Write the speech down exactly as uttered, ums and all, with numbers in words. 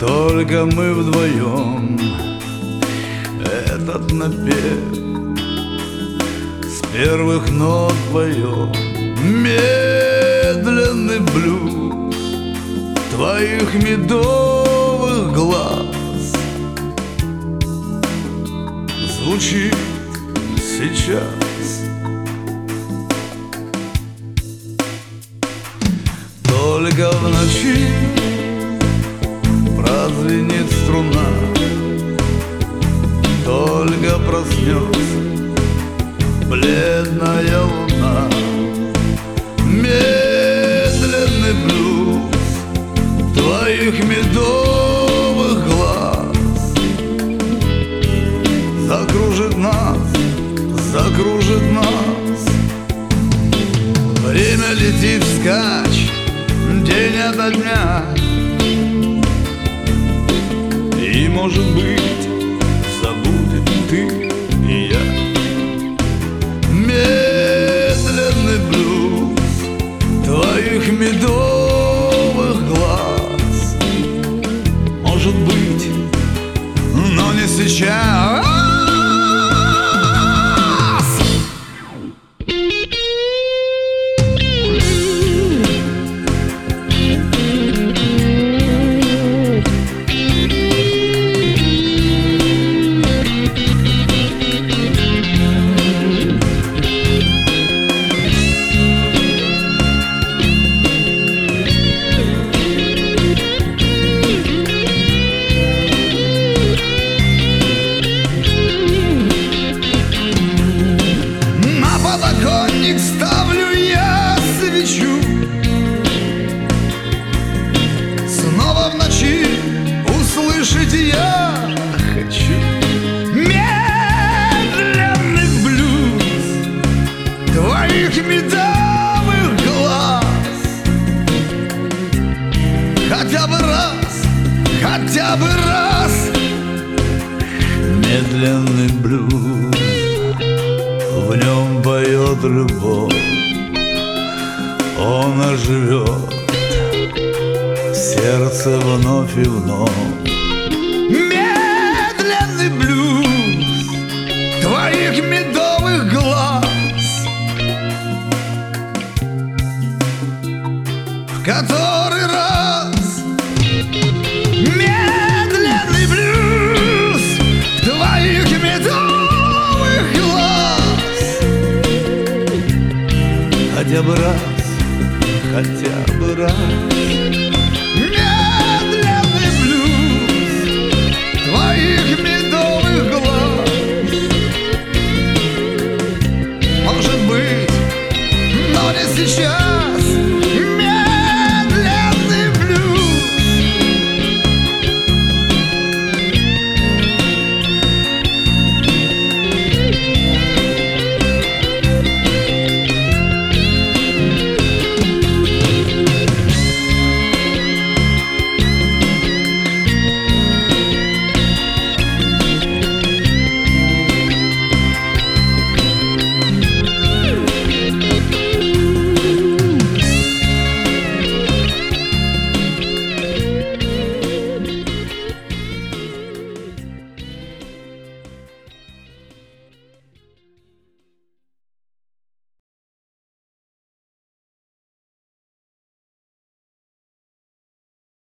Только мы вдвоем этот напев с первых нот поем. Медленный блюз твоих медовых глаз звучит сейчас. Только в ночи прозвенит струна, только проснется бледная луна. Медленный блюз твоих медовых глаз закружит нас, закружит нас. Время летит вскачь, день ото дня, и, может быть, забудем ты и я. Медленный блюз твоих медовых глаз, может быть, но не сейчас. Ставлю я свечу, снова в ночи услышать я хочу. Медленный блюз твоих медовых глаз, хотя бы раз, хотя бы раз. Медленный блюз, в нем поет любовь, он оживет в сердце вновь и вновь.